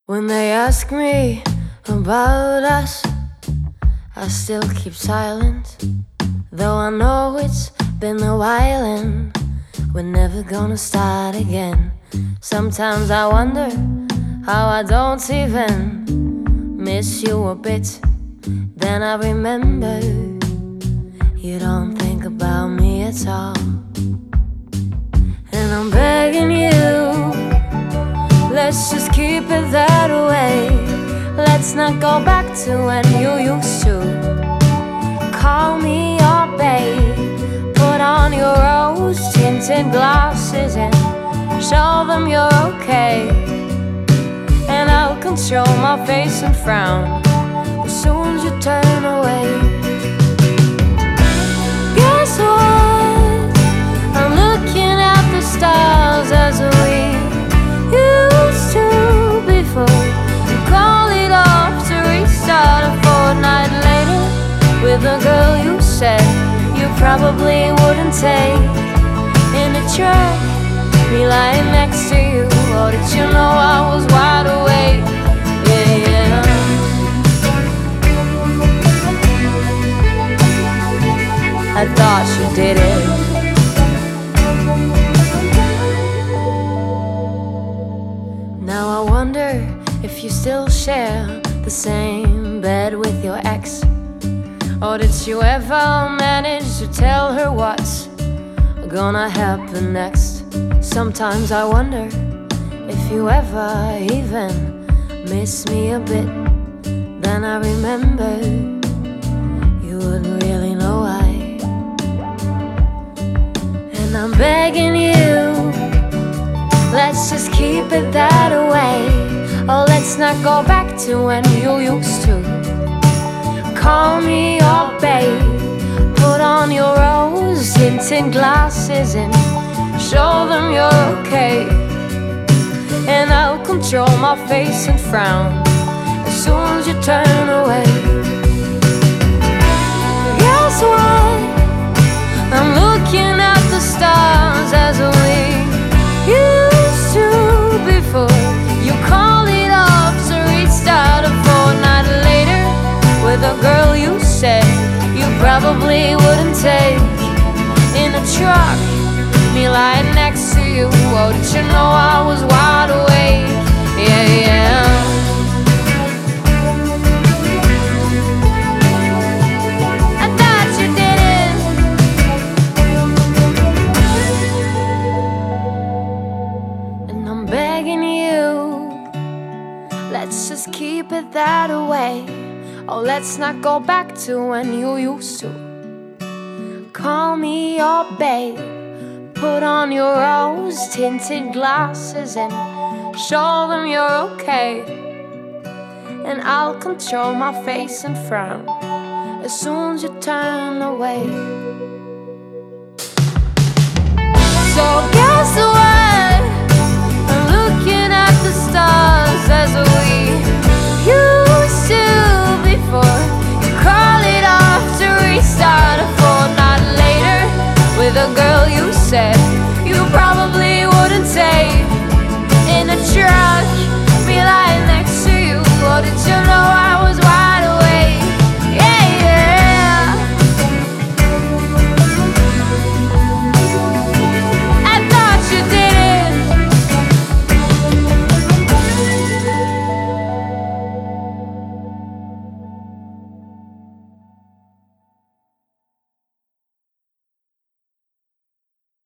When they ask me about us, I still keep silent, though I know it's been a while and we're never gonna start again. Sometimes I wonder how I don't even miss you a bit. Then I remember you don't think about me at all. And I'm begging you, let's just keep it that way. Let's not go back to when you used to call me your babe. Put on your rose-tinted glasses and show them you're okay. And I'll control my face and frown as soon as you turn away. Guess what? I'm looking at the stars as we used to before. You call it off to restart a fortnight later with a girl you said you probably wouldn't take. In a truck, me lying next to you. Oh, did you know I was wide awake? Yeah, yeah. I thought you did it. Now I wonder if you still share the same bed with your ex. Or did you ever manage to tell her what's gonna happen next? Sometimes I wonder if you ever even miss me a bit. Then I remember you wouldn't really know why. And I'm begging you, let's just keep it that way. Oh, let's not go back to when you used to call me your babe. Put on your rose-tinted glasses and show them you're okay. And I'll control my face and frown as soon as you turn away. Guess what? I'm looking at the stars as we used to before. You call it off to restart a fortnight later with a girl you said you probably wouldn't take. In a truck, me lying next to you. Oh, did you know I was wide awake? Yeah, yeah. I thought you didn't. And I'm begging you, let's just keep it that way. Oh, let's not go back to when you used to call me your babe. Put on your rose-tinted glasses and show them you're okay. And I'll control my face and frown as soon as you turn away. So guess what?